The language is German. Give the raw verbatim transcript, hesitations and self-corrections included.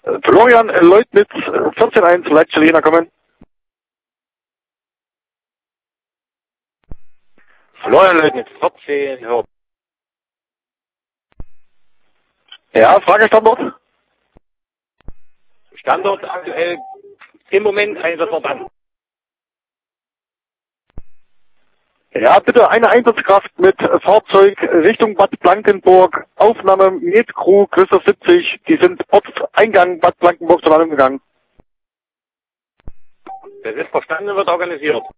Florian Leutnitz, vierzehn eins, Leitstelle kommen. Florian Leutnitz, vierzehn, ja. Ja, Fragestandort? Standort aktuell im Moment Einsatzverband. Ja, bitte eine Einsatzkraft mit Fahrzeug Richtung Bad Blankenburg. Aufnahme mit Crew Christoph siebzig. Die sind Ortseingang Bad Blankenburg zur Landung gegangen. Das ist verstanden, wird organisiert.